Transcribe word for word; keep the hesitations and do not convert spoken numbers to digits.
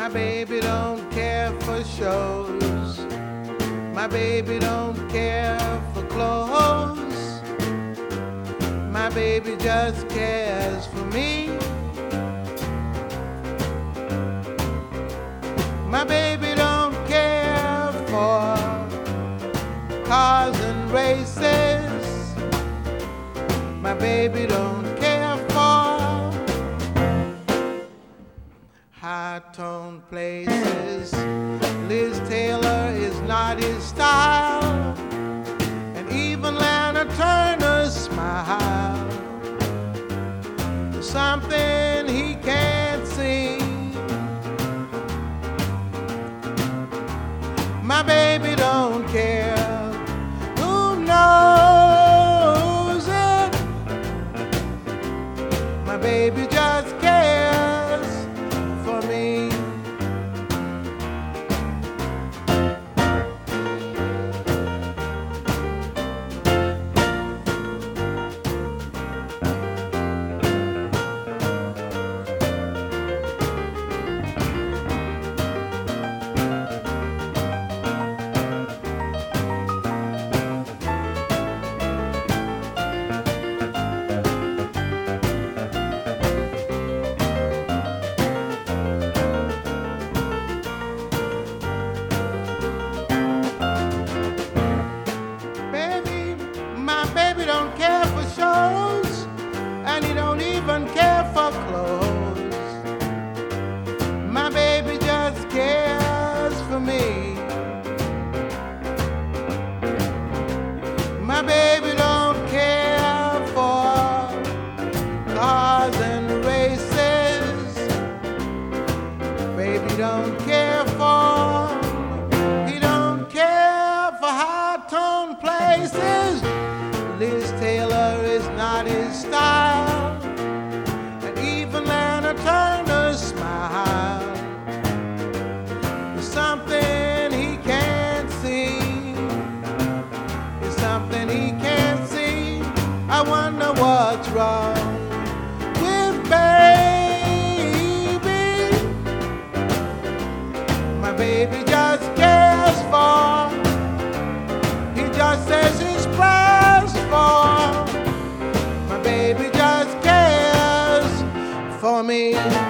baby don't care for shows. My baby don't care for clothes. My baby just cares for me. My baby don't care for cars and races. My baby don't care for high-tone places. Liz Taylor is not his style, and even Lana Turner's smile is something he can't see. My baby don't care who knows it. My baby just cares for me. Baby don't care for shows, and he don't even care for clothes. My baby just cares for me. My baby don't care for cars and races. Baby don't care for, he don't care for high-tone places. Liz Taylor is not his style, and even Lana Turner's smile is something he can't see. It's something he can't see. I wonder what's wrong with baby. My baby just cares for, he just says his prayers for. My baby just cares for me.